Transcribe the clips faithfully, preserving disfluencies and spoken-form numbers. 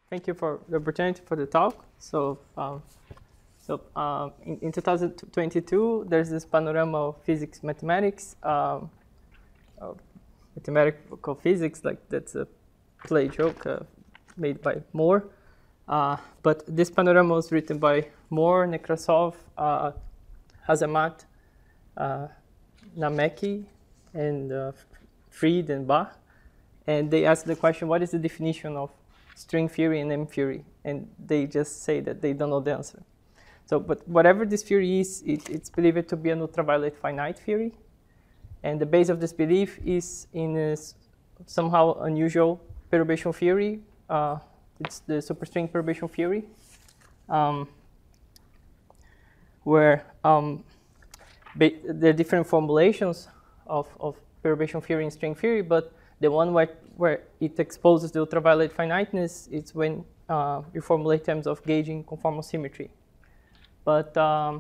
thank you for the opportunity for the talk. So, um, so um, in, in two thousand twenty-two, there's this panorama of physics mathematics, um, of mathematical physics, like that's a play joke uh, made by Moore. Uh, but this panorama was written by Moore, Nekrasov, uh, Hazamat, uh, Nameki, and uh, Fried and Bach. And they asked the question, what is the definition of string theory and M theory? And they just say that they don't know the answer. So, but whatever this theory is, it, it's believed to be an ultraviolet finite theory. And the base of this belief is in a somehow unusual perturbation theory. Uh, it's the superstring perturbation theory, um, where um, there are different formulations of, of perturbation theory and string theory, but the one where, where it exposes the ultraviolet finiteness is when uh, you formulate terms of gauging conformal symmetry. But um,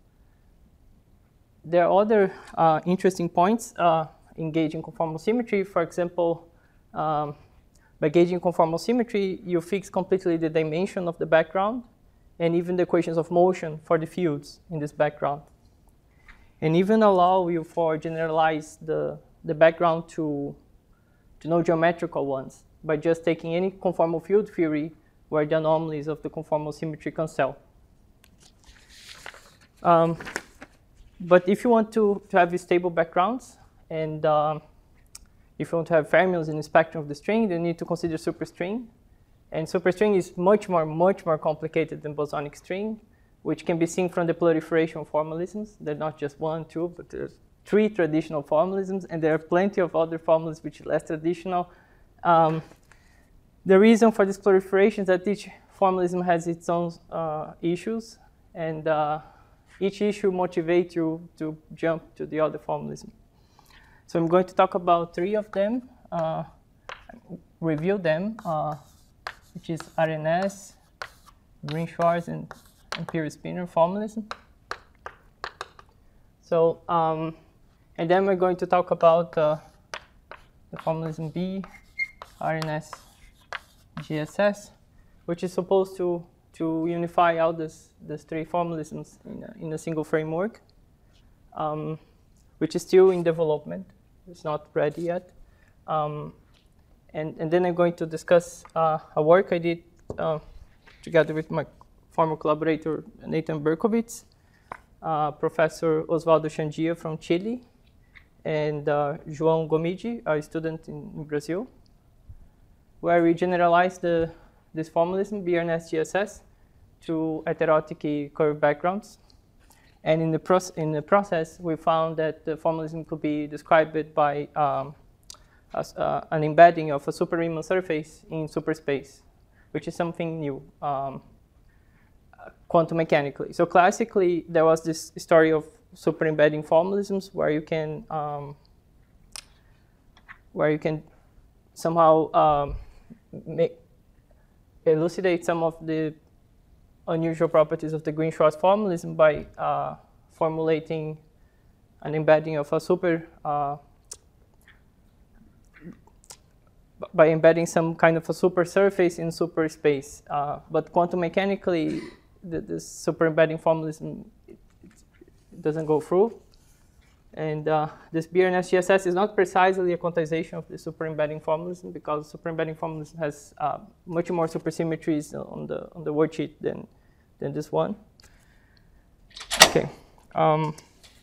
there are other uh, interesting points uh, in gauging conformal symmetry. For example, um, by gauging conformal symmetry, you fix completely the dimension of the background and even the equations of motion for the fields in this background. And even allow you for generalize the, the background to, to no geometrical ones by just taking any conformal field theory where the anomalies of the conformal symmetry cancel. Um, but if you want to, to have stable backgrounds and um, if you want to have fermions in the spectrum of the string, then you need to consider superstring. And superstring is much more, much more complicated than bosonic string, which can be seen from the proliferation of formalisms. They're not just one, two, but there's three traditional formalisms, and there are plenty of other formulas which are less traditional. Um, the reason for this proliferation is that each formalism has its own uh, issues, and uh, each issue motivates you to jump to the other formalism. So I'm going to talk about three of them, uh, review them, uh, which is R N S, Green-Schwarz, and, and Peary-Spinner formalism. So, um, and then we're going to talk about uh, the formalism B, R N S, G S S, which is supposed to, to unify all this, these three formalisms in a, in a single framework, um, which is still in development. It's not ready yet. Um, and, and then I'm going to discuss uh, a work I did uh, together with my former collaborator, Nathan Berkowitz, uh, Professor Osvaldo Chandia from Chile, and uh, João Gomide, a student in, in Brazil, where we generalized the, this formalism, B R N S G S S, to heterotic curve backgrounds. And in the, proce in the process, we found that the formalism could be described by um, as, uh, an embedding of a super Riemann surface in superspace, which is something new, um, quantum mechanically. So classically, there was this story of super embedding formalisms where you can um, where you can somehow um, make, elucidate some of the unusual properties of the Green-Schwarz formalism by uh, formulating an embedding of a super, uh, by embedding some kind of a super surface in super space. Uh, but quantum mechanically, the, the super embedding formalism it, it doesn't go through. And uh, this B R N S G S S is not precisely a quantization of the super embedding formalism, because super embedding formalism has uh, much more supersymmetries on the on the worksheet than than this one. Okay. Um,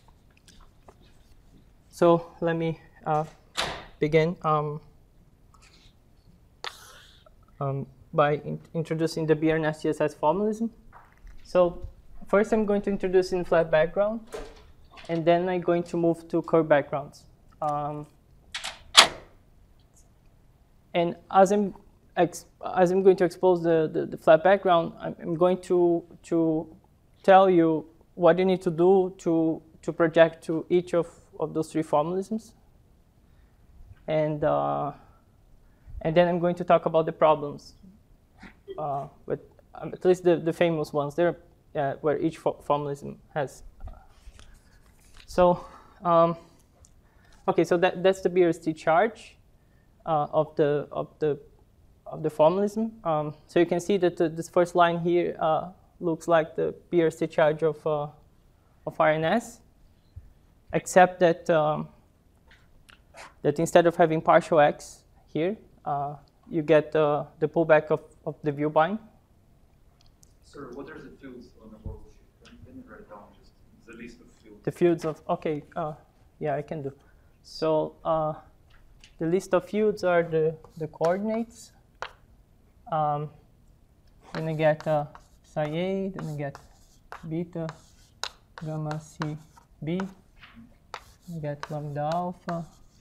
so let me uh, begin um, um, by in introducing the B R N S G S S formalism. So first, I'm going to introduce in flat background, and then I'm going to move to curved backgrounds. Um, and as I'm ex as I'm going to expose the, the, the flat background, I'm, I'm going to to tell you what you need to do to to project to each of, of those three formalisms. And uh, and then I'm going to talk about the problems, uh, with um, at least the, the famous ones there, uh, where each fo formalism has. So, um, okay, so that, that's the B R S T charge uh, of the of the of the formalism. Um, so you can see that the, this first line here uh, looks like the P R C charge of, uh, of R N S, except that, um, that instead of having partial X here, uh, you get uh, the pullback of, of the view bind. Sir, what are the fields on the worksheet? Can you write down just the list of fields? The fields of, okay, uh, yeah, I can do. So uh, the list of fields are the, the coordinates. Um, then I get uh, psi A, then I get beta, gamma C B, I get lambda alpha,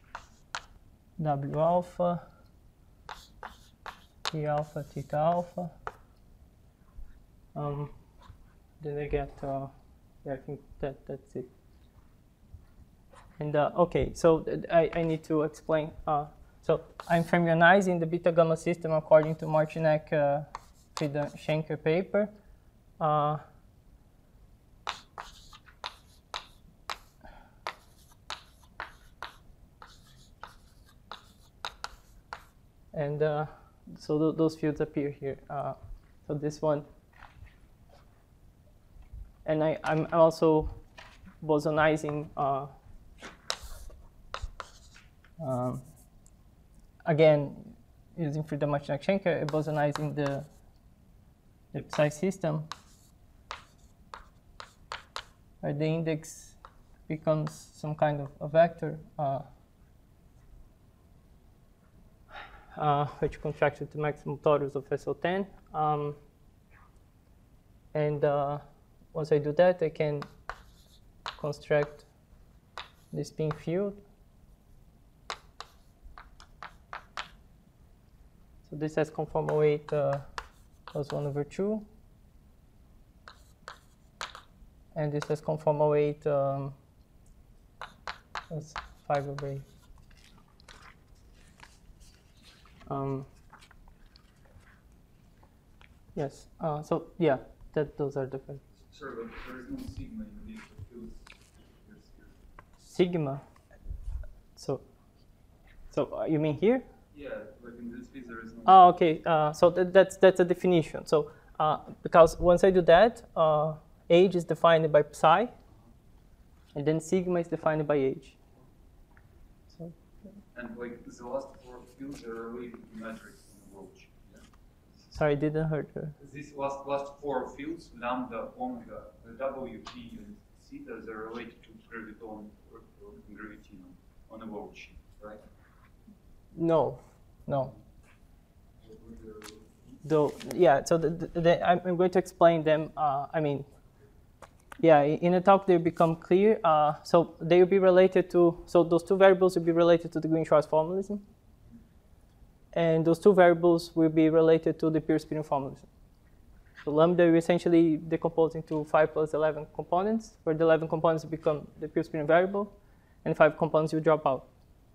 W alpha, T alpha, theta alpha. Um, then I get, uh, yeah, I think that that's it. And uh, okay, so I, I need to explain. Uh, so I'm fermionizing the beta gamma system according to Martinek, uh, Friedan Schenker paper. Uh, and uh, so th those fields appear here. Uh, so this one. And I, I'm also bosonizing, uh, um, again, using Friedan Martinek Schenker, bosonizing the, the psi system, where the index becomes some kind of a vector, uh, uh, which contracts to maximum torus of S O ten. Um, and uh, once I do that, I can construct the spin field. So this has conformal weight uh, plus one over two. And this has conformal weight um, plus five over eight. Um, yes, uh, so yeah, that those are the facts. Sure, but there is no sigma in the list of fields. Sigma. So, so uh, you mean here? Yeah, like in this case there is no. Oh, okay. Uh, so that, that's that's a definition. So uh, because once I do that, uh, age is defined by psi, and then sigma is defined by age. So. And like the last four fields are related to metrics in the worksheet. Yeah. Sorry, didn't hurt her. These last last four fields, lambda, omega, W, T, and theta, they're related to graviton or, or gravitinum on the worksheet, right? No, no. Though, yeah. So the, the, the, I'm going to explain them. Uh, I mean, yeah. In a talk, they become clear. Uh, so they will be related to. So those two variables will be related to the Green-Schwarz formalism. And those two variables will be related to the pure spinning formalism. So lambda will essentially decompose into five plus eleven components, where the eleven components become the pure spinning variable, and five components will drop out.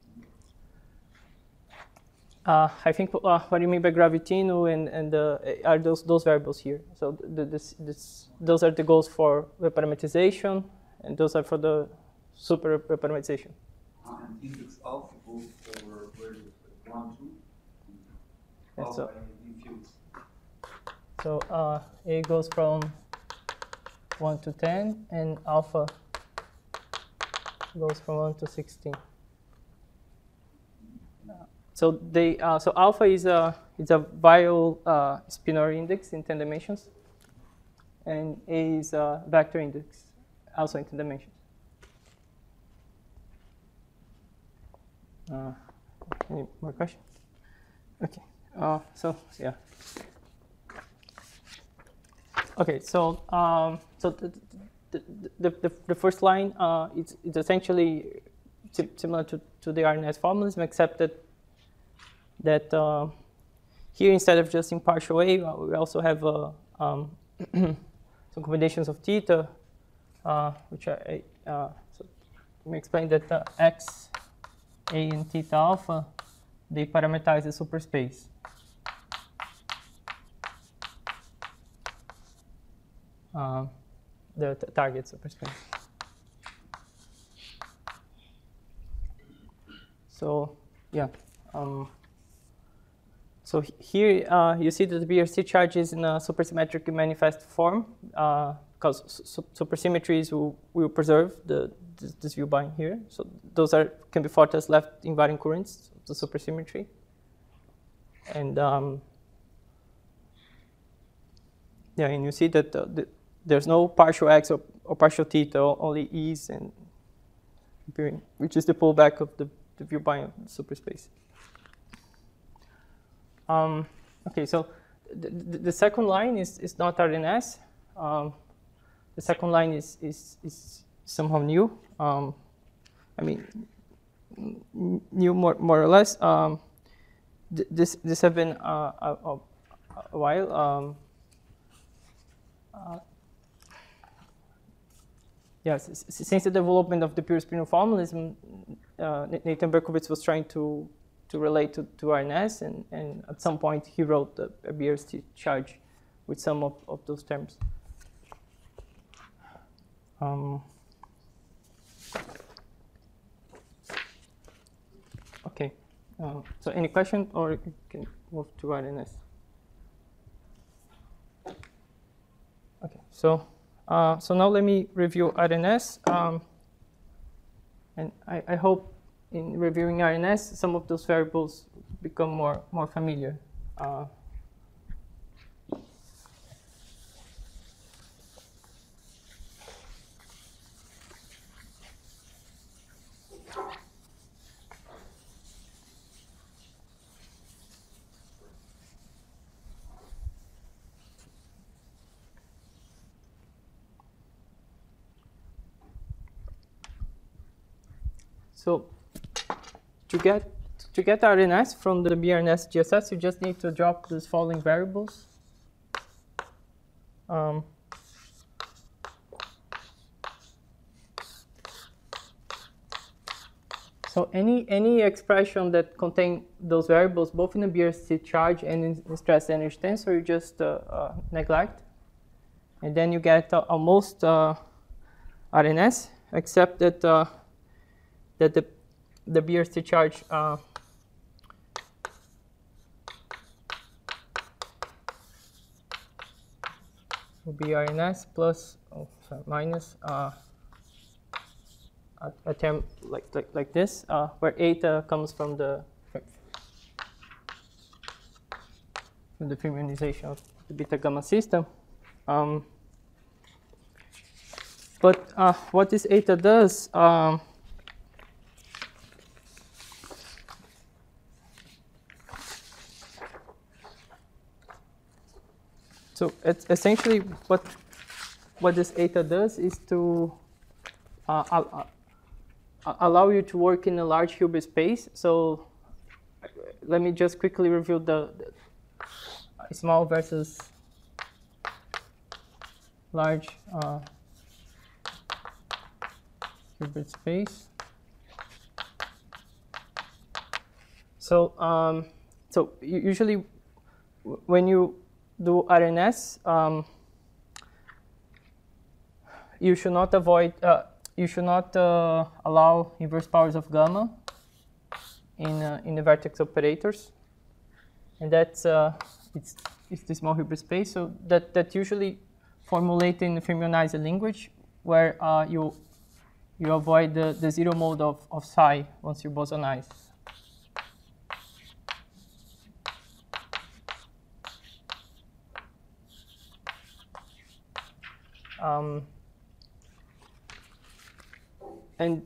Uh, I think uh, what you mean by gravitino and, and uh, are those those variables here. So the, this, this, those are the goals for reparametrization, and those are for the super reparametrization. Uh, and index alpha goes for values like one, two. And so, in fields. so uh, A goes from one to ten, and alpha goes from one to sixteen. Uh, so they, uh, so alpha is a is a viral uh, spinor index in ten dimensions, and A is a vector index, also in ten dimensions. Uh, any more questions? Okay. Uh, so yeah. Okay. So um, so the the, the the the first line uh, it's it's essentially sim similar to to the R N S formalism, except that that uh, here instead of just in partial A, uh, we also have uh, um, some combinations of theta, uh, which I uh, so let me explain that uh, x, A, and theta alpha, they parameterize the superspace. Uh, the t target superspace. So yeah, um, so here uh, you see that the B R C charge is in a supersymmetric manifest form, because uh, su supersymmetries will, will preserve the, this, this view bind here. So those are can be thought as left invariant currents of the supersymmetry. And um, yeah, and you see that uh, the, there's no partial x or, or partial theta, only e's and appearing, which is the pullback of the, the view bind of the superspace. Um, okay, so the, the, the second line is, is not R N S. Um, the second line is, is, is somehow new. Um, I mean, new more, more or less. Um, th this, this has been uh, a, a, a while. Um, uh, yes, since the development of the pure spinor formalism, uh, Nathan Berkowitz was trying to to relate to, to R N S, and, and at some point he wrote a, a B R C charge with some of, of those terms. Um, okay, uh, so any question, or you can move to R N S? Okay, so uh, so now let me review R N S, um, and I, I hope in reviewing R N S, some of those variables become more, more familiar. Uh, so to get to get R N S from the B R N S G S S, you just need to drop these following variables. Um, so any any expression that contain those variables, both in the B R C charge and in the stress energy tensor, you just uh, uh, neglect, and then you get uh, almost uh, R N S, except that uh, that the the B R C charge uh, will be R N S plus, oh, sorry, minus uh, a, a term like like like this, uh, where eta comes from the from the fermionization of the beta gamma system. Um, but uh, what this eta does, um, so it's essentially what what this eta does is to uh, uh, uh, allow you to work in a large Hilbert space. So let me just quickly review the, the small versus large uh, Hilbert space. So um, so usually when you do R N S, um, you should not avoid, uh, you should not uh, allow inverse powers of gamma in uh, in the vertex operators, and that's uh, it's it's the small Hilbert space. So that that usually formulate in the fermionized language, where uh, you you avoid the the zero mode of of psi once you bosonize. Um, and,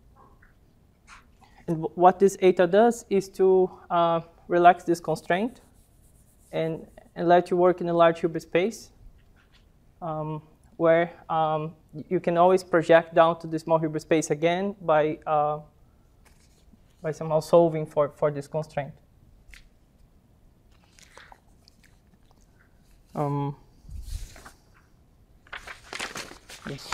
and what this eta does is to uh, relax this constraint and, and let you work in a large Hilbert space, um, where um, you can always project down to the small Hilbert space again by, uh, by somehow solving for, for this constraint. Um, Yes.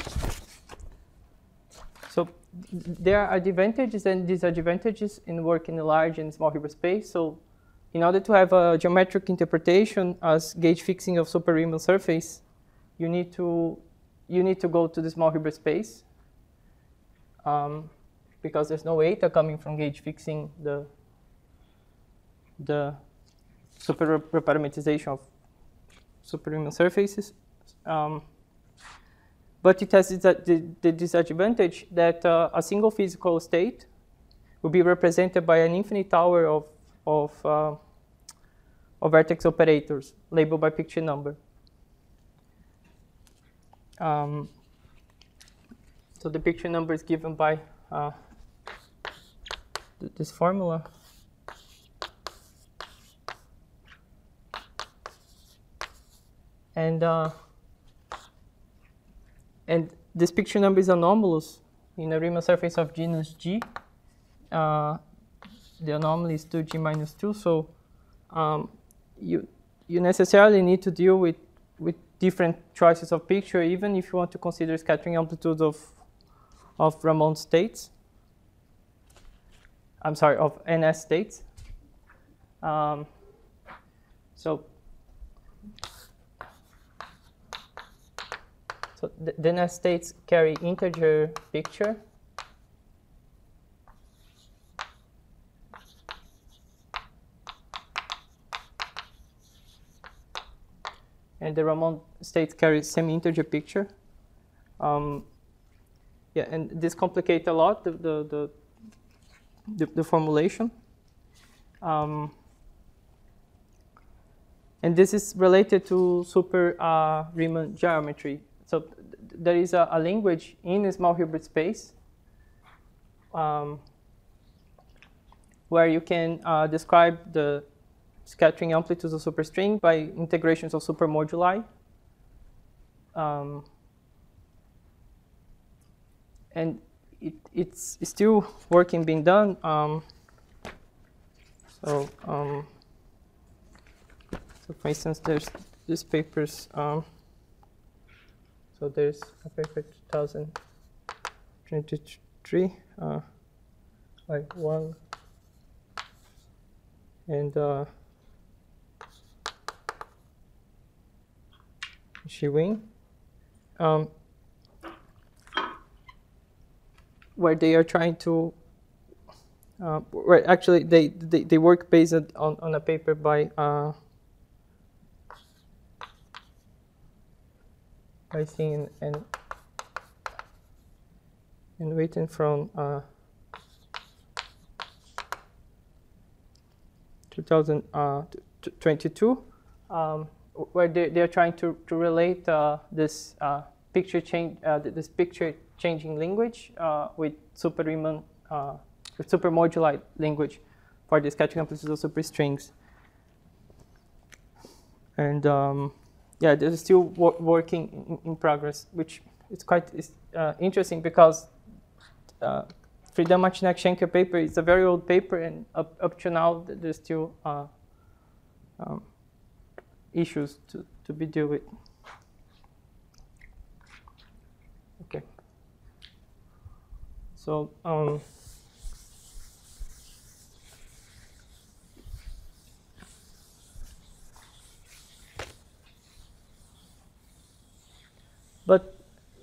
So there are advantages and disadvantages in working in large and small Hilbert space. So in order to have a geometric interpretation as gauge fixing of super Riemann surface, you need to you need to go to the small Hilbert space, um, because there's no eta coming from gauge fixing the the super reparametrization of super Riemann surfaces. Um, but it has the, the disadvantage that uh, a single physical state will be represented by an infinite tower of, of, uh, of vertex operators labeled by picture number. Um, so the picture number is given by uh, th this formula. And uh, and this picture number is anomalous in a Riemann surface of genus G. Uh, the anomaly is two G minus two, so um, you you necessarily need to deal with with different choices of picture, even if you want to consider scattering amplitude of of Ramond states. I'm sorry, of N S states. Um, so. So the, the N S states carry integer picture. And the Ramond states carry semi-integer picture. Um, yeah, and this complicates a lot the the the, the, the formulation. Um, and this is related to super uh, Riemann geometry. So th there is a, a language in a small Hilbert space um, where you can uh, describe the scattering amplitudes of superstring by integrations of supermoduli. Um, and it, it's still working being done. Um, so, um, so for instance, there's these papers. Um, So there's a paper two thousand twenty-three, uh, like one, and uh, Shiwing, um, where they are trying to, uh, where actually they, they, they work based on, on a paper by uh, by seeing and and waiting from uh, two thousand twenty-two, um, where they they are trying to to relate uh, this uh, picture change uh, this picture changing language uh, with super Riemann uh, with supermoduli language for the scattering amplitudes of superstrings. And um, yeah, this is still wo working in, in progress, which is quite is, uh, interesting because uh, Friedan Marciniak-Schenker paper is a very old paper, and up, up to now there's still uh, um, issues to, to be dealt with. Okay. So um, but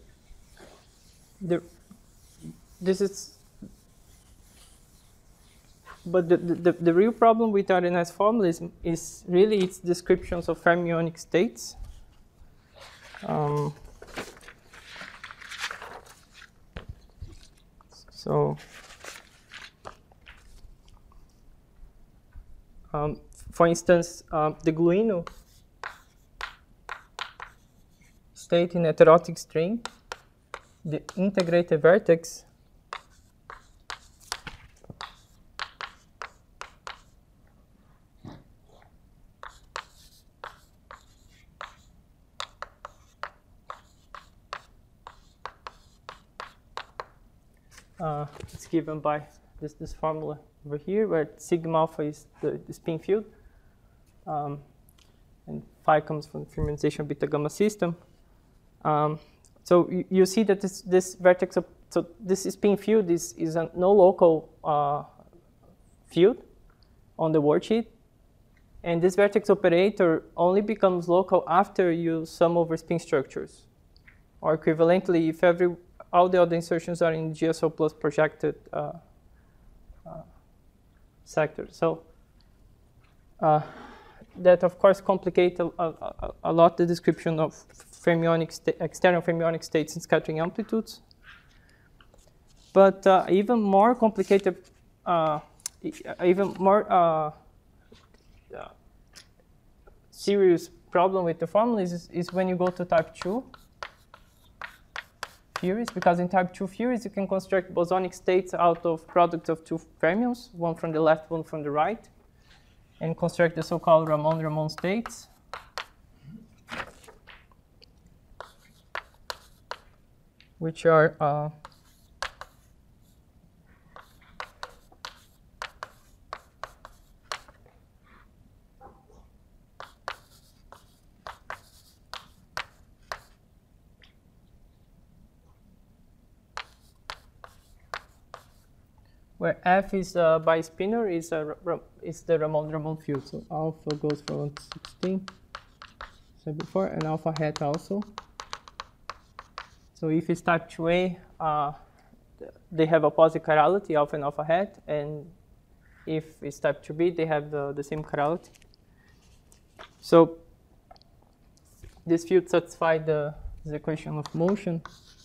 the this is but the, the, the real problem with R N S formalism is really its descriptions of fermionic states. Um, so um, for instance, uh, the Gluino state in heterotic string, the integrated vertex uh, it's given by this, this formula over here, where sigma alpha is the, the spin field, um, and phi comes from the feminization of beta gamma system. Um, so you, you see that this, this vertex, of, so this spin field is, is a no local uh, field on the worldsheet. And this vertex operator only becomes local after you sum over spin structures. Or equivalently, if every, all the other insertions are in G S O plus projected uh, uh, sector. So uh, that of course complicate a, a, a lot the description of fermionic external fermionic states in scattering amplitudes. But uh, even more complicated, uh, even more uh, uh, serious problem with the formulas is, is when you go to type two theories, because in type two theories you can construct bosonic states out of products of two fermions, one from the left, one from the right, and construct the so-called Ramond-Ramond states. Which are uh, where F is uh, by spinor is a is the Ramond-Ramond field. So alpha goes from one to sixteen, said before, and alpha hat also. So if it's type two A, uh, they have opposite chirality, alpha and alpha hat, and if it's type two B, they have the, the same chirality. So this field satisfies the, the equation of motion,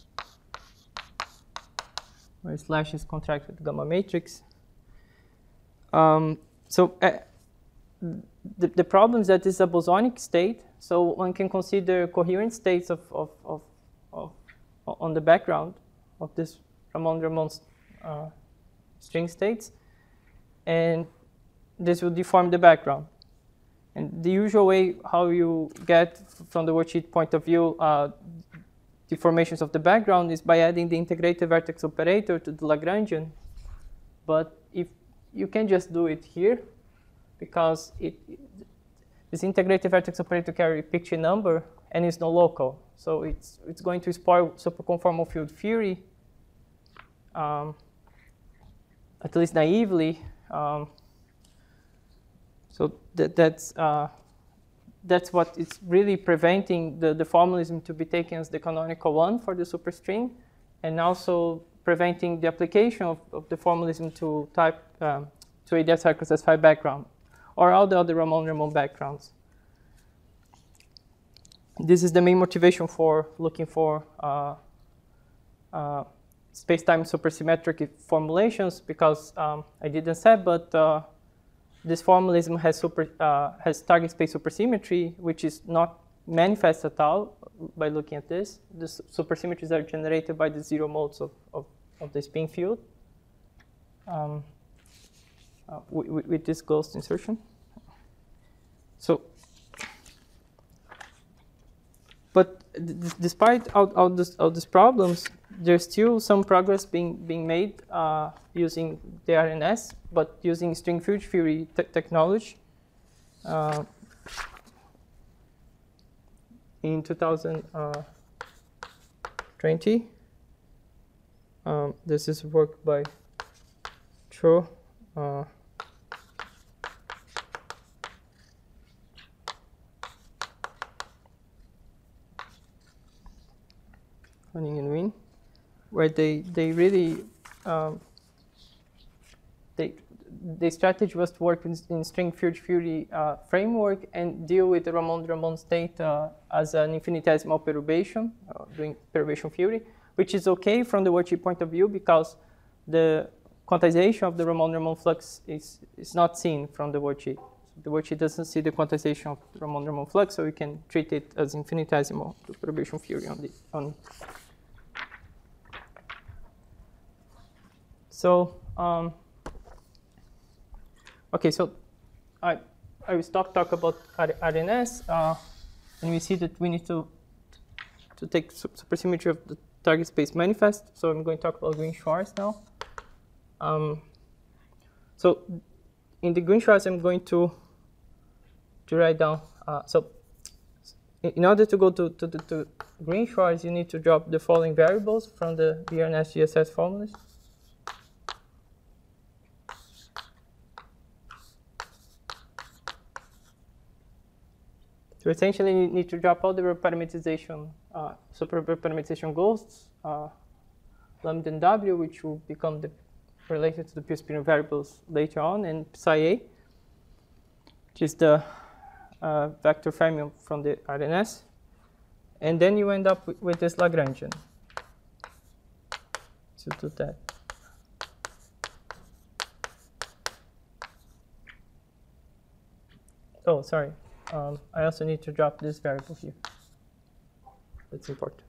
where slash is contracted with gamma matrix. Um, so uh, the, the problem is that it's a bosonic state, so one can consider coherent states of, of, of, of on the background of this Ramond-Ramond uh, string states, and this will deform the background. And the usual way how you get from the worksheet point of view uh, deformations of the background is by adding the integrated vertex operator to the Lagrangian. But if you can just do it here, because it, this integrated vertex operator carry a picture number and it's no local. So it's, it's going to spoil superconformal field theory, um, at least naively. Um, so that, that's, uh, that's what is really preventing the, the formalism to be taken as the canonical one for the superstring, and also preventing the application of, of the formalism to type um, to A D S Hercules S five background, or all the other Ramond-Ramond backgrounds. This is the main motivation for looking for uh, uh, space-time supersymmetric formulations, because um, I didn't say, but uh, this formalism has, super, uh, has target space supersymmetry, which is not manifest at all by looking at this. The supersymmetries are generated by the zero modes of, of, of the spin field um, uh, with, with this ghost insertion. So, but despite all, all, this, all these problems, there's still some progress being, being made uh, using the R N S, but using string field theory te technology. Uh, in two thousand twenty, um, this is work by Cho. Uh, Hunting and Win, where they they really um, they the strategy was to work in, in string field theory uh, framework and deal with the Ramond-Ramond state uh, as an infinitesimal perturbation, uh, doing perturbation theory, which is okay from the worksheet point of view because the quantization of the Ramond-Ramond flux is is not seen from the worksheet. The worksheet doesn't see the quantization of the Ramond-Ramond flux, so we can treat it as infinitesimal perturbation theory on the on. So, um, okay, so I, I will stop talk about R N S, uh, and we see that we need to, to take supersymmetry of the target space manifest. So I'm going to talk about Green-Schwarz now. Um, so in the Green-Schwarz, I'm going to, to write down, uh, so in order to go to, to, to, to Green-Schwarz, you need to drop the following variables from the B R N S G S S formulas. So essentially, you need to drop all the reparameterization, uh, super reparameterization ghosts, uh, lambda and W, which will become the related to the pure spinor variables later on, and psi A, which is the uh, vector fermion from the R N S, and then you end up with, with this Lagrangian to do that. Oh, sorry. Um, I also need to drop this variable here. That's important.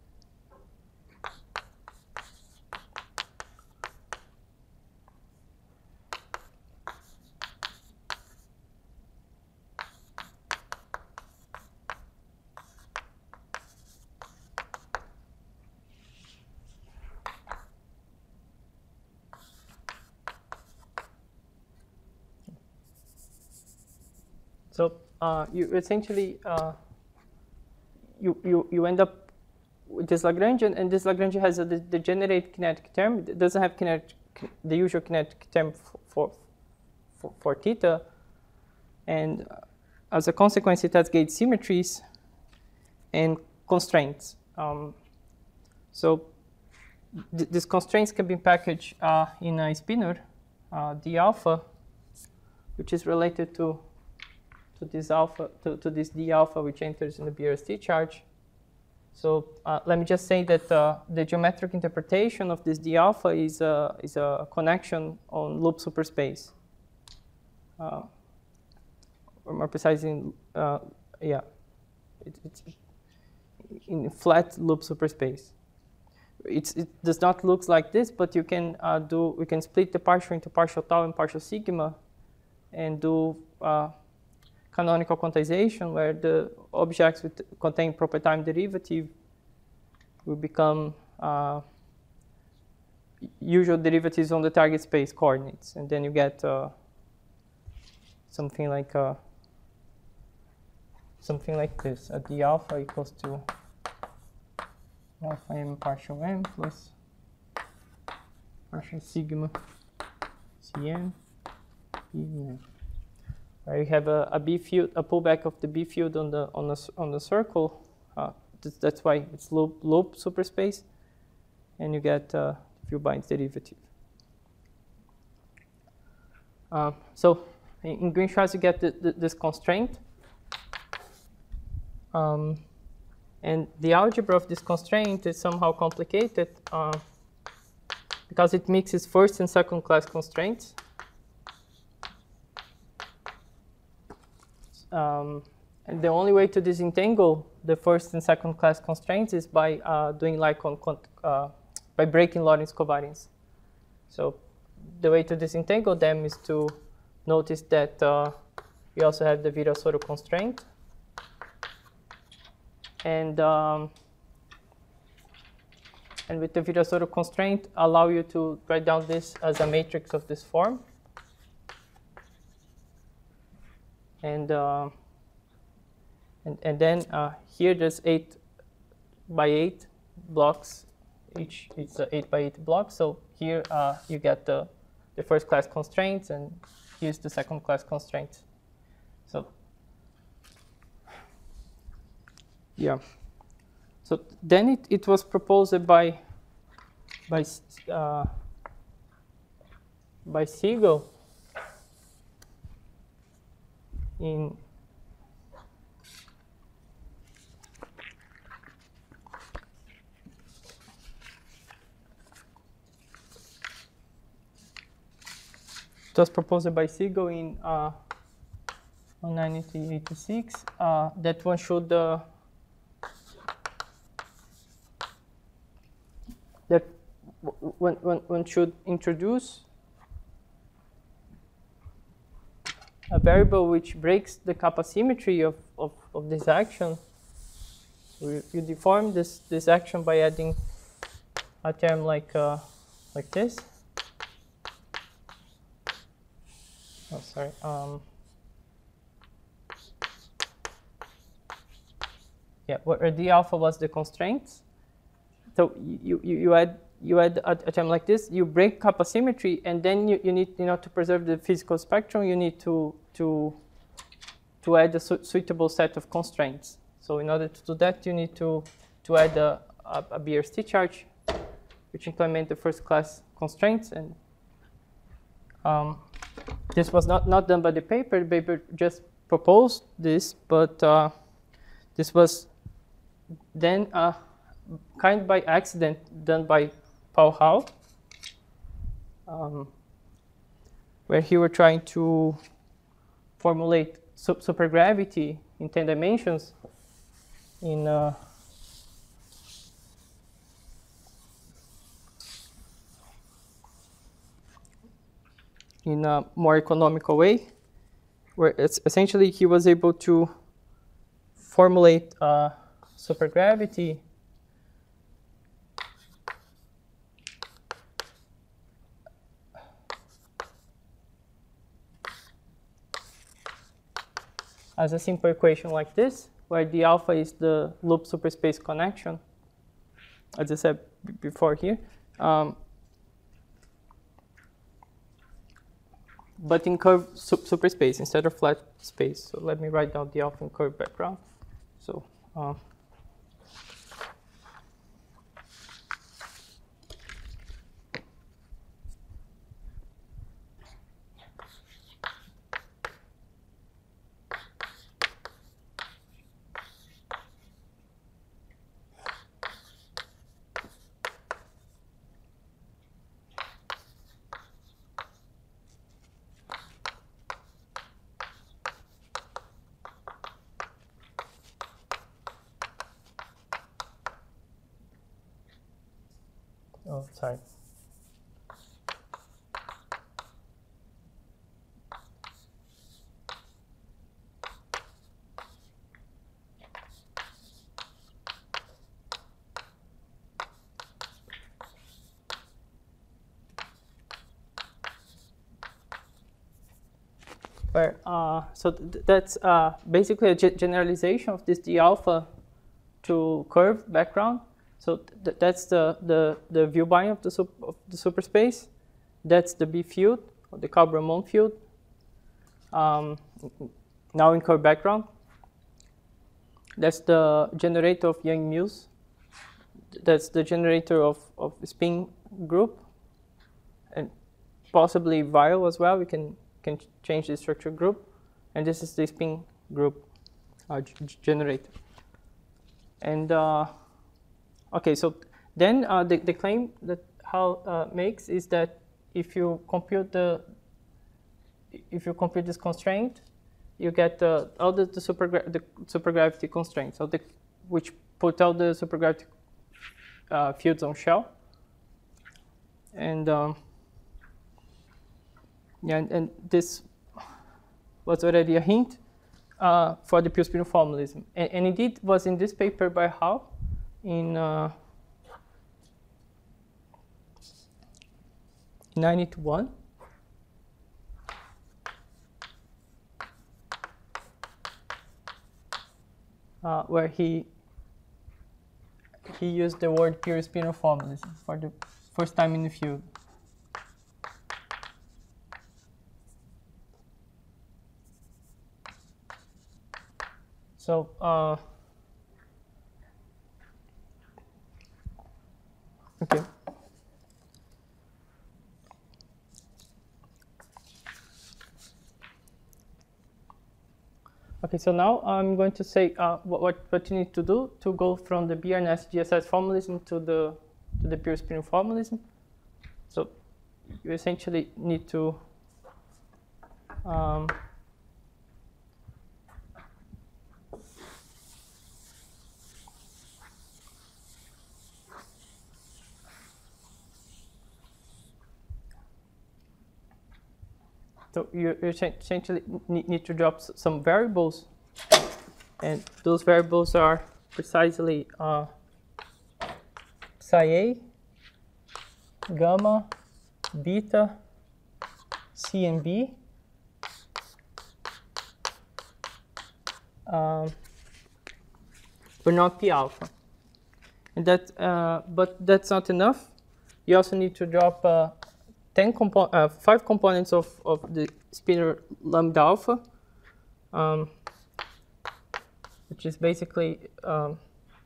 So uh, you essentially uh, you, you you end up with this Lagrangian, and this Lagrangian has a de degenerate kinetic term. It doesn't have kinetic, the usual kinetic term for for, for theta, and as a consequence, it has gauge symmetries and constraints. Um, so th these constraints can be packaged uh, in a spinor, uh, d alpha, which is related to to this alpha to, to this d alpha, which enters in the B R S T charge. So uh, let me just say that uh, the geometric interpretation of this d alpha is a is a connection on loop superspace, uh, or more precisely, uh, yeah, it, it's in flat loop superspace. It's, it does not look like this, but you can uh, do we can split the partial into partial tau and partial sigma, and do uh, canonical quantization, where the objects with contain proper time derivative will become uh, usual derivatives on the target space coordinates, and then you get uh, something like uh, something like this: a d alpha equals to alpha m partial m plus partial sigma cm pn. Where you have a, a B field, a pullback of the B field on the on the on the circle. Uh, th that's why it's loop loop superspace, and you get uh, field binds derivative. Uh, so in, in Green-Schwarz you get the, the, this constraint, um, and the algebra of this constraint is somehow complicated uh, because it mixes first and second class constraints. Um, and the only way to disentangle the first and second class constraints is by uh, doing like on uh, by breaking Lorentz covariance. So the way to disentangle them is to notice that uh, we also have the Virasoro constraint, and um, and with the Virasoro constraint, allow you to write down this as a matrix of this form. And, uh, and and then uh, here there's eight by eight blocks. Each it's uh, eight by eight blocks. So here uh, you get the the first class constraints, and here's the second class constraints. So yeah. So then it it was proposed by by uh, by Siegel in it was proposed by Siegel in uh, nineteen eighty-six uh, that one should uh, that one, one, one should introduce a variable which breaks the kappa symmetry of, of, of this action. So you, you deform this, this action by adding a term like, uh, like this. Oh, sorry. Um, yeah, where d alpha was the constraints. So you, you, you add you add a, a term like this, you break kappa symmetry, and then you, you need, you know, to preserve the physical spectrum, you need to to to add a su suitable set of constraints. So in order to do that, you need to to add a, a, a B R S T charge, which implement the first class constraints. And um, this was not not done by the paper. The paper just proposed this, but uh, this was then uh, kind of by accident done by Paul Howe, um, where he were trying to formulate su supergravity in ten dimensions in uh, in a more economical way, where it's essentially he was able to formulate uh, supergravity as a simple equation like this, where the alpha is the loop superspace connection, as I said before here. Um, but in curved su superspace instead of flat space. So let me write down the alpha in curved background. So uh, oh, sorry. Where, uh, so th that's uh, basically a ge generalization of this d alpha to curved background. So th that's the, the, the view bind of the, sup of the superspace. That's the B field, or the Cabral-Ramon field, um, now in curved background. That's the generator of Yang-Mills. That's the generator of, of spin group, and possibly viral as well. We can, can change the structure group. And this is the spin group uh, generator. And uh, okay, so then uh, the, the claim that Howe uh, makes is that if you compute the if you compute this constraint, you get uh, all the, the, supergra the supergravity constraints, so the, which put all the supergravity uh, fields on shell. And um, yeah, and, and this was already a hint uh, for the pure spin formalism, and, and indeed was in this paper by Howe in uh, ninety-one. Uh, where he he used the word pure spinor formalism for the first time in the field. So uh, okay. Okay, so now I'm going to say uh, what, what you need to do to go from the B R N S G S S formalism to the, to the pure spinor formalism. So you essentially need to um, So you, you essentially need to drop some variables, and those variables are precisely uh, psi A, gamma, beta, C and B, um, but not P alpha. And that, uh, but that's not enough. You also need to drop uh, ten compo uh, five components of, of the spinor lambda alpha, um, which is basically um,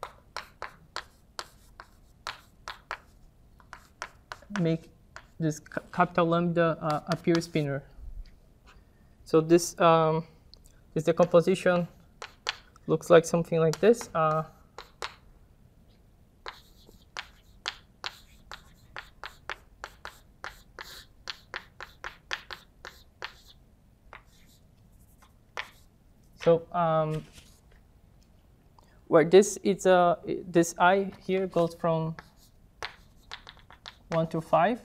make this capital lambda uh, a pure spinor. So this um, this decomposition looks like something like this. Uh, so um, where this is a this I here goes from one to five,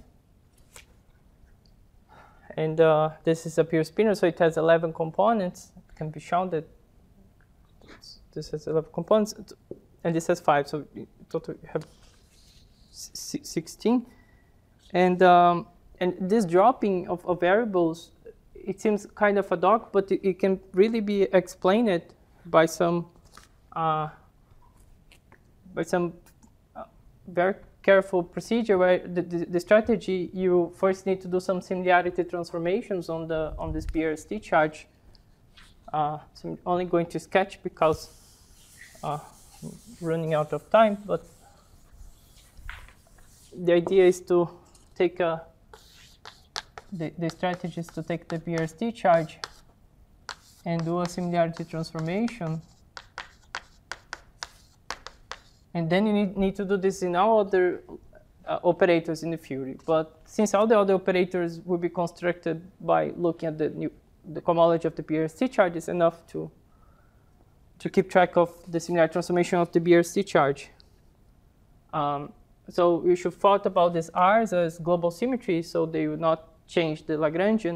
and uh, this is a pure spinor, so it has eleven components. It can be shown that this has eleven components, and this has five, so in total you have sixteen. And um, and this dropping of, of variables, it seems kind of ad hoc, but it, it can really be explained by some uh, by some uh, very careful procedure where the, the, the strategy, you first need to do some similarity transformations on the on this B R S T charge. Uh, so I'm only going to sketch because uh, I'm running out of time, but the idea is to take a the, the strategy is to take the B R S T charge and do a similarity transformation. And then you need, need to do this in all other uh, operators in the theory. But since all the other operators will be constructed by looking at the new, the cohomology of the B R S T charge, is enough to to keep track of the similarity transformation of the B R S T charge. Um, so we should thought about these R's as global symmetry, so they would not change the Lagrangian.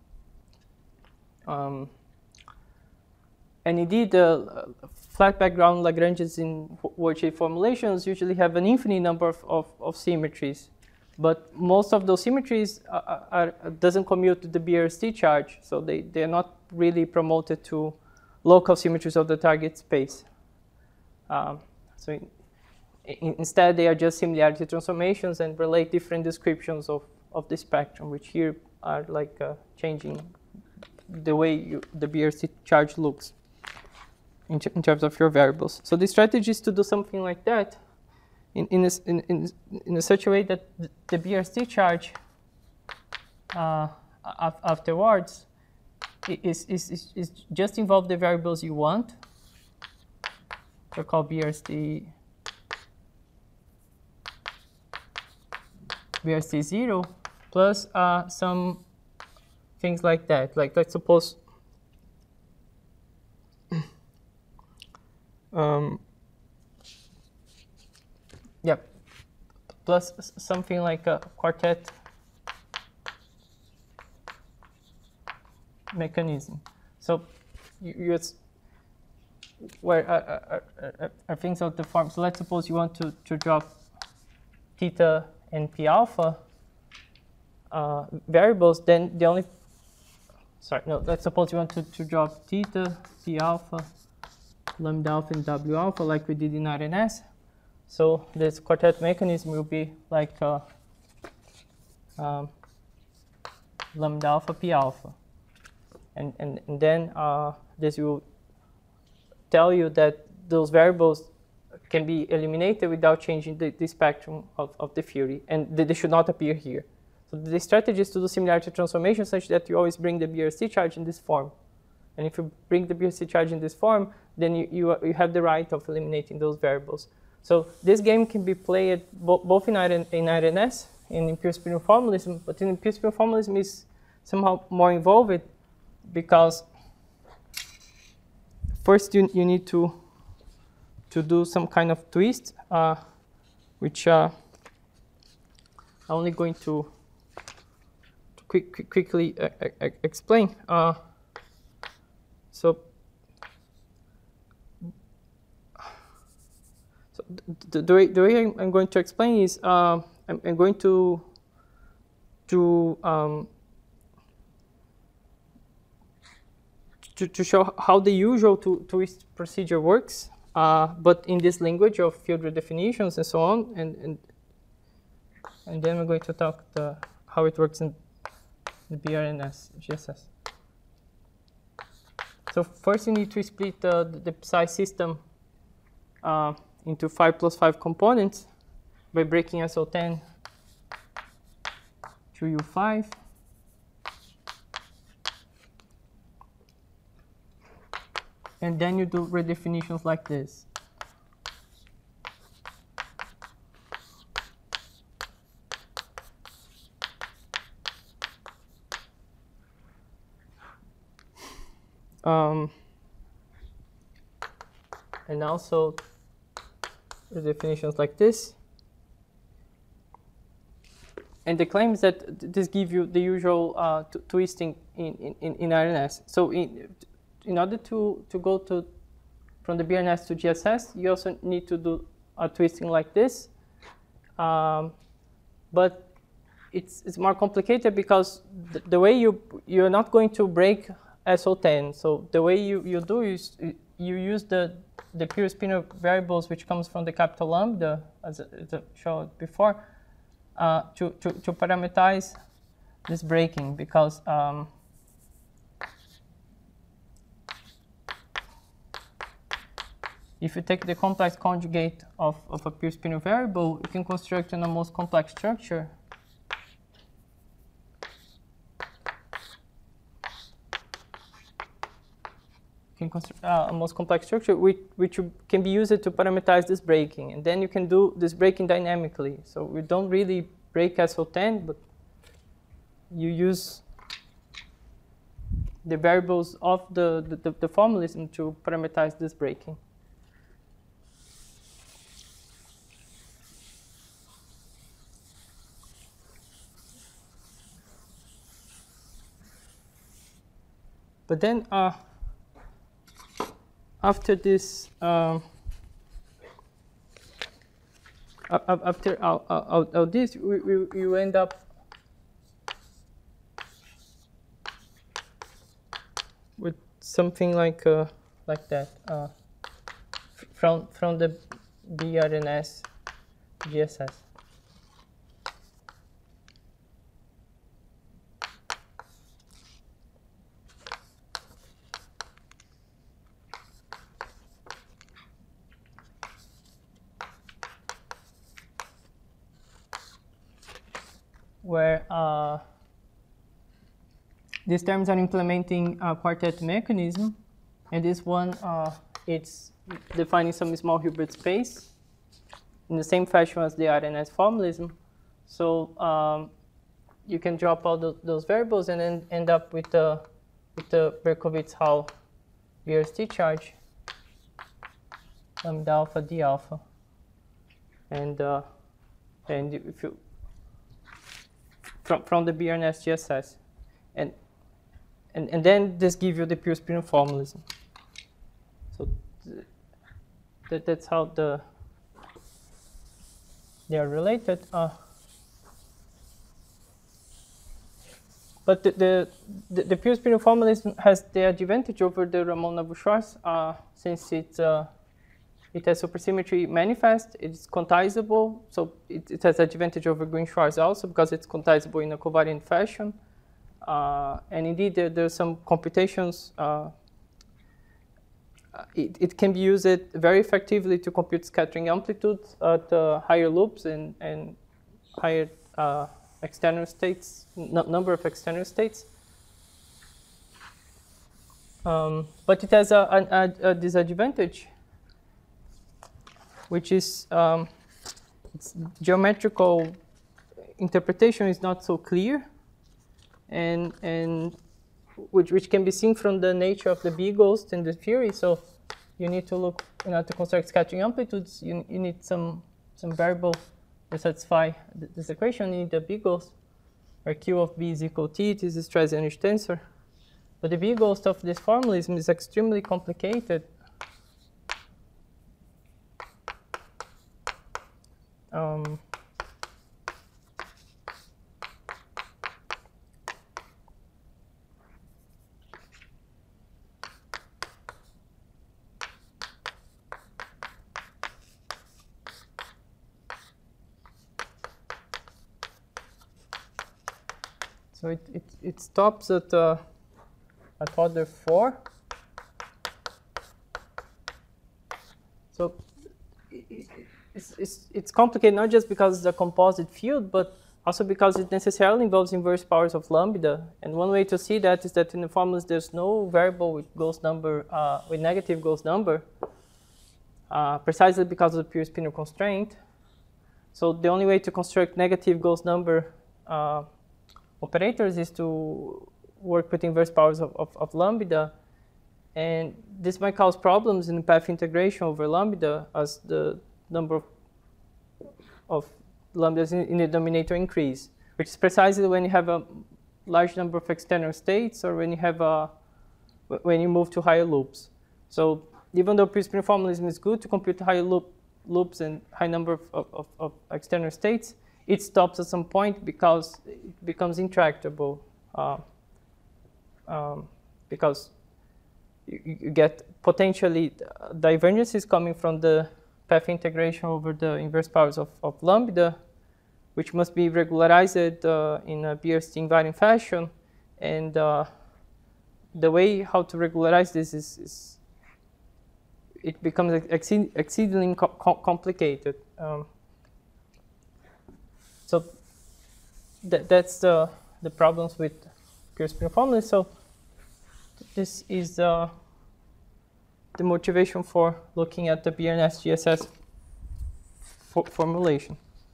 Um, and indeed, the uh, flat background Lagrangians in word-shaped formulations usually have an infinite number of, of, of symmetries, but most of those symmetries are, are, doesn't commute to the B R S T charge, so they, they're not really promoted to local symmetries of the target space. Um, so in, in, instead, they are just similarity transformations and relate different descriptions of, of the spectrum, which here are like uh, changing the way you, the B R S T charge looks in, in terms of your variables. So the strategy is to do something like that in, in, a, in, in, in a such a way that the, the B R S T charge uh, af afterwards is, is, is, is just involve the variables you want. They're called B R S T B R S T zero plus uh, some things like that. Like let's suppose um, yeah, plus something like a quartet mechanism. So you, you it's where are, are, are, are things of the form. So let's suppose you want to, to drop theta and p alpha uh, variables, then the only sorry no let's suppose you want to, to drop theta, p alpha, lambda alpha, and w alpha like we did in R N S. So this quartet mechanism will be like uh, um, lambda alpha, p alpha, and and, and then uh, this will tell you that those variables can be eliminated without changing the, the spectrum of, of the theory, and they, they should not appear here. So the strategy is to do similarity transformation such that you always bring the B R S T charge in this form. And if you bring the B R S T charge in this form, then you, you, you have the right of eliminating those variables. So this game can be played bo both in, in R N S and in pure spinor formalism, but in pure spinor formalism is somehow more involved because first you, you need to to do some kind of twist, uh, which uh, I'm only going to, to quick, quick, quickly uh, uh, explain. Uh, so, so the, the, way, the way I'm going to explain is uh, I'm, I'm going to to, um, to to show how the usual to, twist procedure works. Uh, but in this language of field redefinitions and so on, and and, and then we're going to talk the, how it works in the B R N S G S S. So first you need to split uh, the, the psi system uh, into five plus five components by breaking S O ten to U five. and then you do redefinitions like this. Um, and also redefinitions like this. And the claim is that this gives you the usual uh, twisting in, in, in R N S. So in, in order to, to go to from the B R N S to G S S, you also need to do a twisting like this. Um, but it's, it's more complicated because the, the way you, you're not going to break S O ten. So the way you, you do is you use the, the pure spinor variables which comes from the capital lambda, as I showed before, Uh, to, to, to parameterize this breaking, because um, if you take the complex conjugate of, of a pure spinor variable, you can construct an almost complex structure you can construct uh, a most complex structure which, which can be used to parameterize this breaking, and then you can do this breaking dynamically. So we don't really break S O ten, but you use the variables of the, the, the formalism to parameterize this breaking. But then uh, after this, um, after all, all, all this, we, we, you end up with something like uh, like that uh, from from the B R N S G S S. Where uh, these terms are implementing a quartet mechanism, and this one uh, it's defining some small Hilbert space in the same fashion as the R N S formalism. So um, you can drop all the, those variables and then end up with the with the Berkovits-Hall V R S T charge lambda alpha d alpha, and uh, and if you From, from the B R N S G S S, and and and then this gives you the pure spinor formalism. So th that that's how the they are related. Uh, but the the, the, the pure spinor formalism has the advantage over the Ramon-Nabou-Schwarz uh, since it uh, it has supersymmetry manifest. It's quantizable, so it, it has advantage over Green-Schwarz also because it's quantizable in a covariant fashion. Uh, and indeed, there, there are some computations. Uh, it, it can be used very effectively to compute scattering amplitudes at uh, higher loops and, and higher uh, external states, number of external states. Um, but it has a, a, a disadvantage, which is um, its geometrical interpretation is not so clear, and and which which can be seen from the nature of the B ghost and the theory. So you need to look, in order to construct scattering amplitudes, you you need some some variable to satisfy th this equation. You need a B ghost, where Q of B is equal to T. It is a Strauss-Janisch tensor, but the B ghost of this formalism is extremely complicated. Um, so it, it, it stops at, uh, at order four. So it, It's, it's, it's complicated not just because it's a composite field, but Also because it necessarily involves inverse powers of lambda. And one way to see that is that in the formulas there's no variable with Gauss number, uh, with negative Gauss number, uh, precisely because of the pure spinor constraint. So the only way to construct negative Gauss number uh, operators is to work with inverse powers of, of, of lambda. And this might cause problems in the path integration over lambda as the number of, of lambdas in, in the denominator increase, which is precisely when you have a large number of external states or when you have a, when you move to higher loops. So even though pure spinor formalism is good to compute higher loop, loops and high number of, of, of external states, it stops at some point because it becomes intractable. Uh, um, because you, you get potentially divergences coming from the path integration over the inverse powers of, of lambda, which must be regularized uh, in a B R C invariant fashion. And uh, the way how to regularize this is, is it becomes exceed, exceedingly co co complicated. Um, so that, that's the, the problems with pure spinor formalism. So this is uh, the motivation for looking at the B N S G S S for formulation.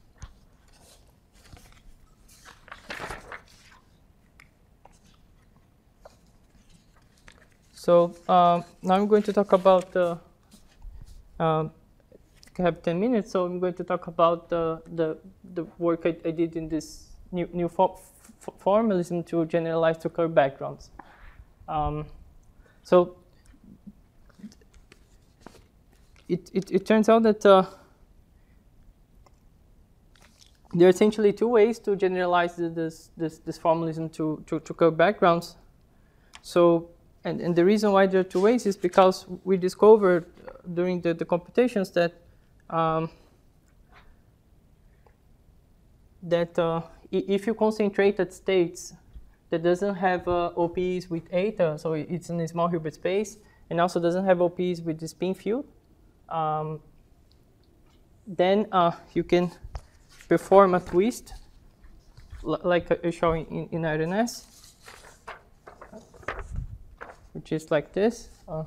So uh, now I'm going to talk about, uh, um, I have ten minutes, so I'm going to talk about uh, the, the work I, I did in this new, new for, formalism to generalize to curve backgrounds. Um, so it, it, it turns out that uh, there are essentially two ways to generalize this, this, this formalism to, to, to curve backgrounds. So And, and the reason why there are two ways is because we discovered during the, the computations that um, that uh, if you concentrate at states that doesn't have uh, O Ps with eta, so it's in a small Hilbert space, and also doesn't have O Ps with the spin field, um, then uh, you can perform a twist like I show in, in R N S. Which is like this. Uh,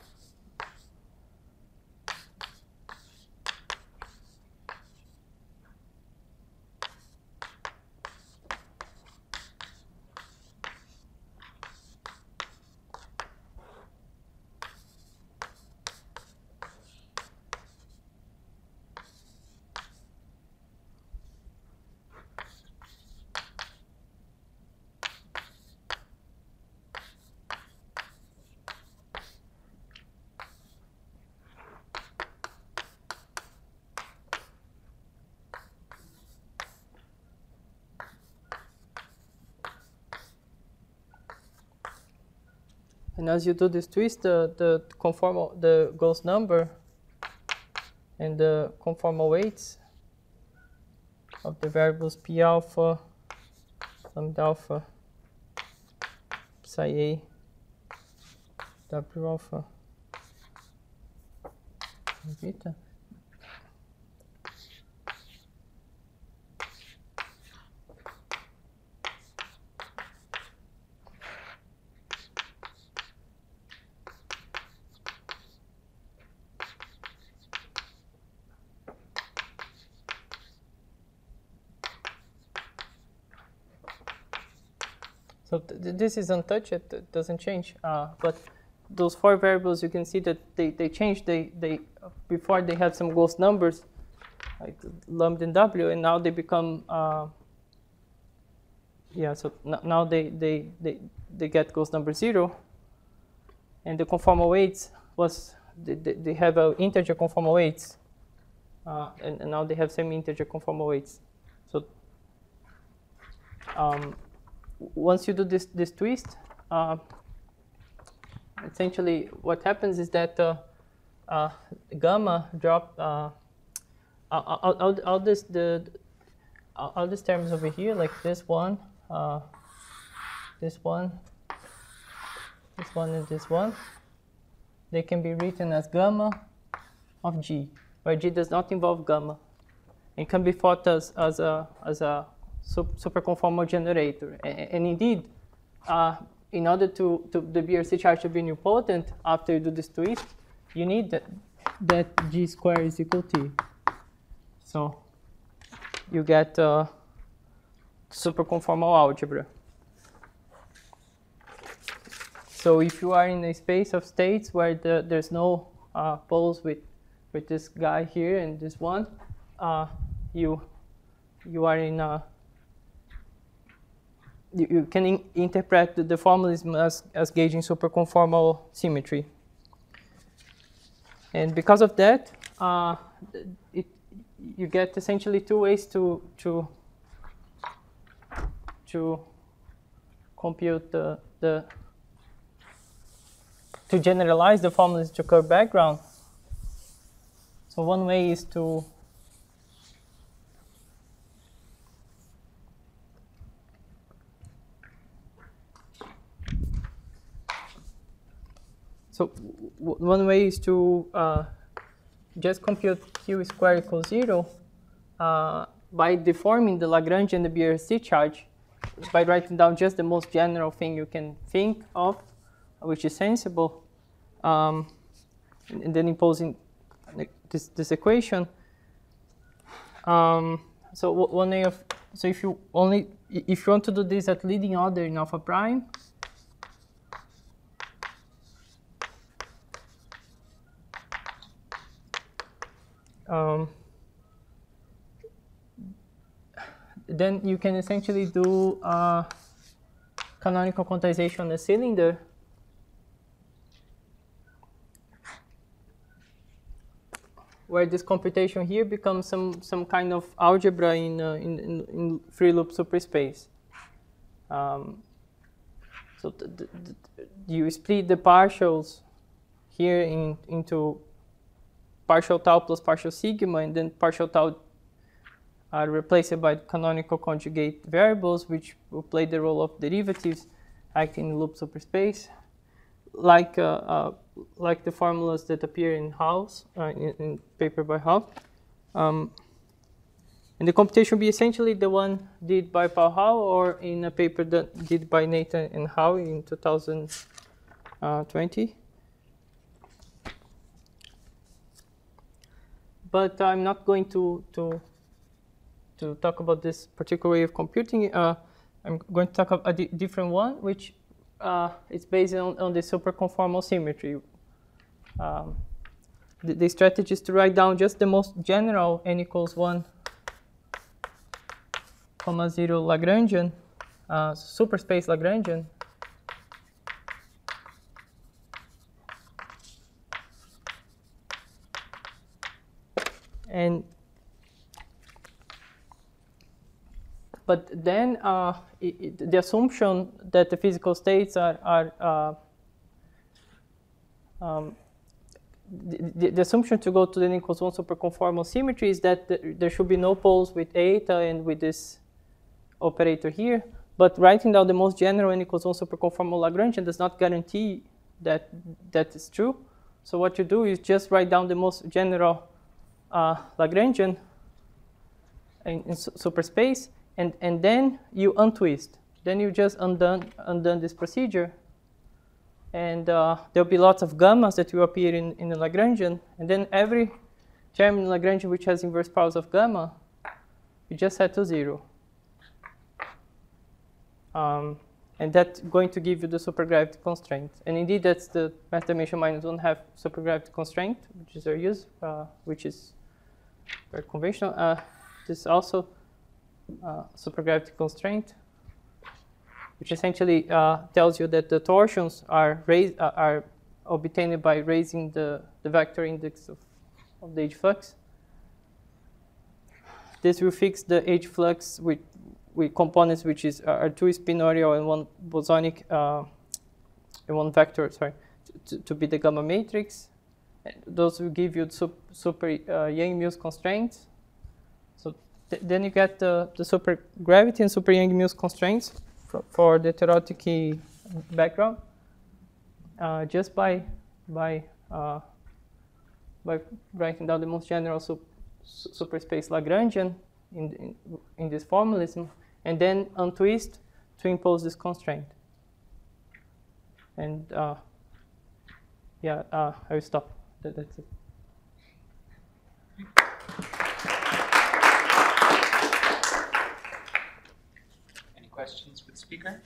And as you do this twist, the, the conformal, the Gauss number and the conformal weights of the variables P alpha, lambda alpha, psi A, W alpha, and beta. So th this is untouched, it doesn't change. Uh, but those four variables, you can see that they, they change. They, they, before they had some Gauss numbers, like lambda and W, and now they become, uh, yeah, so now they, they, they, they get Gauss number zero. And the conformal weights was, they, they have uh, integer conformal weights. Uh, and, and now they have semi-integer conformal weights. So um, once you do this, this twist, uh, essentially what happens is that uh, uh, gamma drop, uh, all, all, all, this, the, all these terms over here, like this one, uh, this one, this one, and this one, they can be written as gamma of G, where G does not involve gamma. It can be thought as, as, a, as a sup superconformal generator. And, and indeed, uh, in order to, to the B R C charge to be nilpotent, after you do this twist, you need that, that G square is equal to T. So you get uh, superconformal algebra. So if you are in a space of states where the, there's no uh, poles with, with this guy here and this one, uh, you, you are in a, you, you can in interpret the, the formalism as, as gauging superconformal symmetry. And because of that, uh, it, you get essentially two ways to, to, to compute the, the to generalize the formalism to curve background. So one way is to so w one way is to uh, just compute Q squared equals zero uh, by deforming the Lagrangian and the B R C charge by writing down just the most general thing you can think of, which is sensible, um, and then imposing this, this equation. Um, so one way of so if you only if you want to do this at leading order in alpha prime, um, then you can essentially do uh, canonical quantization on a cylinder. Where this computation here becomes some, some kind of algebra in, uh, in, in, in free loop superspace. Um, so th th th you split the partials here in, into partial tau plus partial sigma, and then partial tau are replaced by canonical conjugate variables, which will play the role of derivatives acting in loop superspace. Like, uh, uh, like the formulas that appear in House, uh, in, in paper by House. Um, and the computation will be essentially the one did by Paul Howe, or in a paper that did by Nathan and Howe in two thousand twenty. But I'm not going to, to, to talk about this particular way of computing. Uh, I'm going to talk about a di different one, which Uh, it's based on, on the superconformal symmetry. Um, the, the strategy is to write down just the most general n equals one, comma zero Lagrangian, uh, superspace Lagrangian. And But then uh, it, it, the assumption that the physical states are, are uh, um, the, the assumption to go to the n equals one superconformal symmetry is that the, there should be no poles with eta and with this operator here. But writing down the most general n equals one superconformal Lagrangian does not guarantee that that is true. So what you do is just write down the most general uh, Lagrangian in, in superspace. And, and then you untwist. Then you just undone, undone this procedure. And uh, there'll be lots of gammas that will appear in, in the Lagrangian. And then every term in Lagrangian which has inverse powers of gamma, you just set to zero. Um, and that's going to give you the supergravity constraint. And indeed, that's the math dimension minus one half supergravity constraint, which is our use, uh, which is very conventional. Uh, this also Uh, supergravity constraint, which essentially uh, tells you that the torsions are raised uh, are obtained by raising the, the vector index of, of the H flux. This will fix the H flux with with components which is are two spinorial and one bosonic uh, and one vector, sorry, to, to be the gamma matrix. And those will give you super, super uh, Yang-Mills constraints. Th then you get the, the supergravity and super Yang-Mills constraints for, for the heterotic background uh, just by by uh, by writing down the most general sup superspace Lagrangian in, in in this formalism, and then untwist to impose this constraint. And uh, yeah, uh, I will stop. That, that's it. Any questions for the speaker?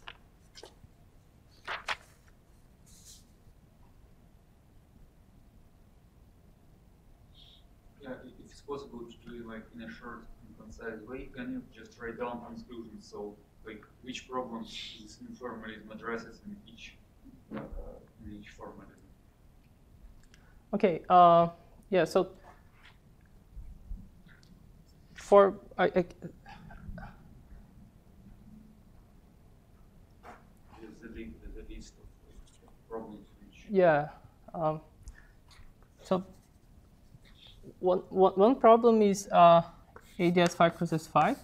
Yeah, if it's possible to do it like in a short and concise way, can you just write down conclusions? So, like, which problems this new formalism addresses in each uh, in each formalism? Okay. Uh, yeah. So for I, I There's a, li- there's a list of like, problems which. yeah. Um, so one, one, one problem is uh, A D S five cross S five,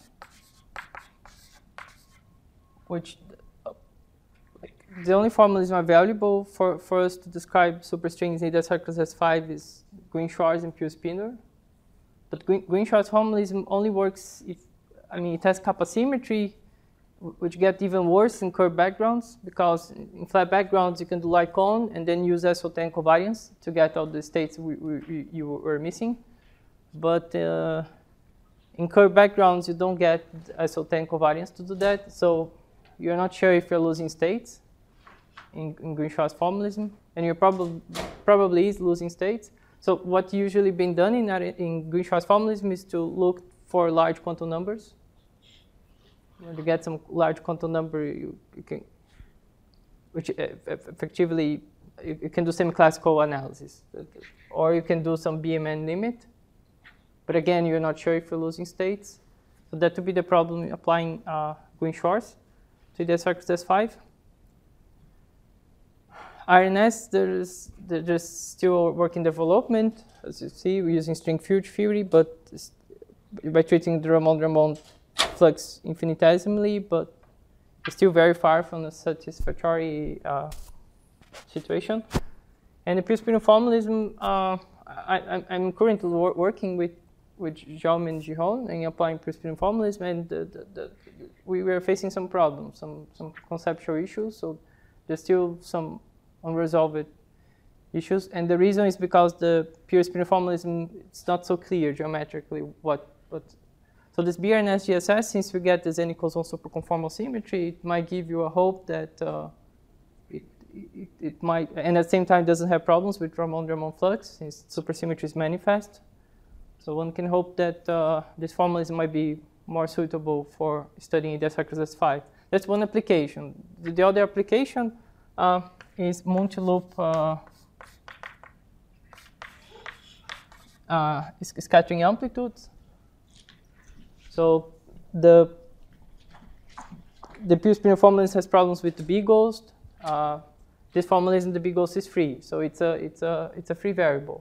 which uh, like, the only formalism available for, for us to describe superstrings A D S five cross S five is Green-Schwarz and Pearce-Spinor. But Green, Green-Schwarz formalism only works if, I mean, it has kappa symmetry, which get even worse in curved backgrounds, because in flat backgrounds you can do like-on and then use S O ten covariance to get all the states we, we, you were missing. But uh, in curved backgrounds you don't get S O ten covariance to do that, so you're not sure if you're losing states in, in Green-Schwarz formalism, and you're probably probably is losing states. So what usually been done in, in Green-Schwarz formalism is to look for large quantum numbers. You know, to get some large quantum number, you, you can, which effectively you, you can do semi-classical analysis, or you can do some B M N limit. But again, you're not sure if you're losing states, so that would be the problem applying uh, Green-Schwarz to the S five. R N S, there's there's still work in development, as you see, we're using string field theory, but by treating the Ramond-Ramond flux infinitesimally, but it's still very far from a satisfactory uh, situation. And the Pearce-Spinor formalism, uh, I, I'm currently wor working with with Jaume and Giron and applying Pearce-Spinor formalism, and the, the, the, we were facing some problems, some some conceptual issues. So there's still some unresolved issues, and the reason is because the Pearce-Spinor formalism, it's not so clear geometrically what what. So this B R N S G S S, since we get this n equals one superconformal symmetry, it might give you a hope that uh, it, it, it might, and at the same time doesn't have problems with Ramond-Ramond flux, since supersymmetry is manifest. So one can hope that uh, this formalism might be more suitable for studying the S S five. That's one application. The, the other application uh, is multi-loop uh, uh, scattering amplitudes. So the the Pearce-Spinor formalism has problems with the B-ghost. Uh, this formalism, the B-ghost is free, so it's a it's a it's a free variable.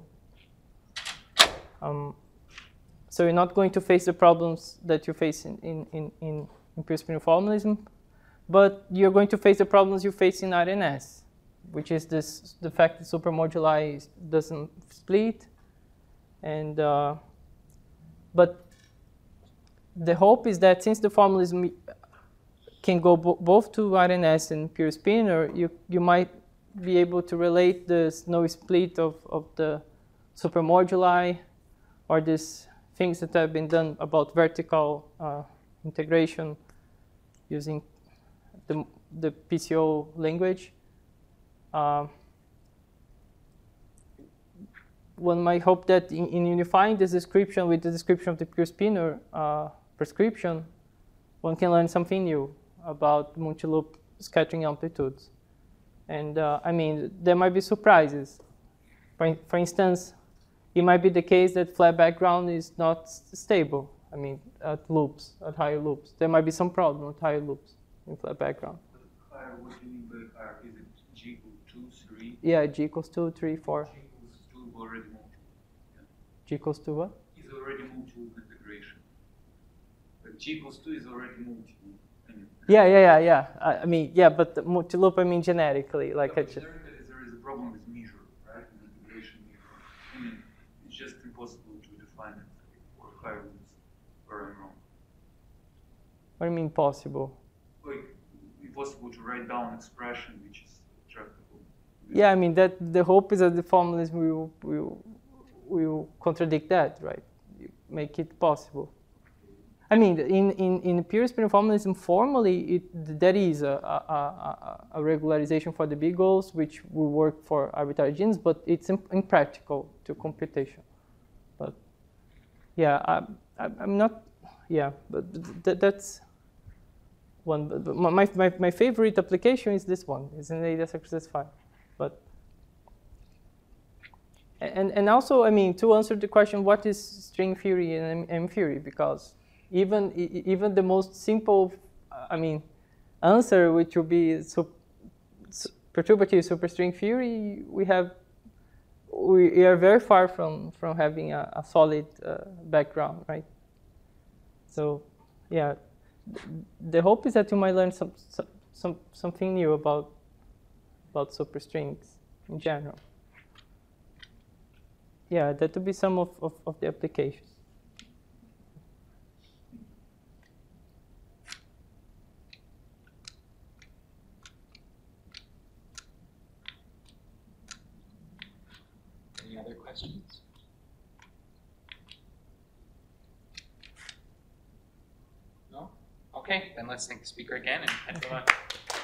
Um, so you're not going to face the problems that you face in in in, in, in Pearce-Spinor formalism, but you're going to face the problems you face in R N S, which is this the fact that supermoduli doesn't split, and uh, but the hope is that since the formalism can go bo both to R N S and Pearce-Spinor, you, you might be able to relate the no split of, of the supermoduli, or these things that have been done about vertical uh, integration using the, the P C O language. Uh, one might hope that in, in unifying this description with the description of the Pearce-Spinor uh, prescription, one can learn something new about multi-loop scattering amplitudes. And uh, I mean, there might be surprises. For, for instance, it might be the case that flat background is not stable. I mean, at loops, at higher loops. There might be some problem with higher loops in flat background. But higher, what do you mean by higher? Is it G equals two, three? Yeah, G equals two, three, four. G equals two already moved to. Yeah. G equals to what? Is already moved to integration. But G equals two is already moved to. I mean, Yeah, yeah, yeah, yeah. I, I mean, yeah, but the multi-loop, I mean generically. Like yeah, I just, generically, there is a problem with measure, right? With integration measure. I mean, it's just impossible to define it for higher loops where I'm wrong. What do you mean possible? Like, impossible to write down expression which is tractable. Yeah, I mean that the hope is that the formalism will will will contradict that, right? You make it possible. I mean, in in in pure spinor formalism, formally, it there is a a, a a regularization for the B-goals which will work for arbitrary genes, but it's imp impractical to computation. But yeah, I, I I'm not. Yeah, but th that's one. But my my my favorite application is this one. It's in A D S X S five, but. And and also, I mean, to answer the question, what is string theory and M theory? Because even even the most simple, I mean, answer, which would be sup, perturbative superstring theory, we have we are very far from from having a, a solid uh, background, right? So, yeah, the hope is that you might learn some some, some something new about about superstrings in general. Yeah, that would be some of, of, of the applications. Any other questions? No? Okay, then let's thank the speaker again and, and good luck.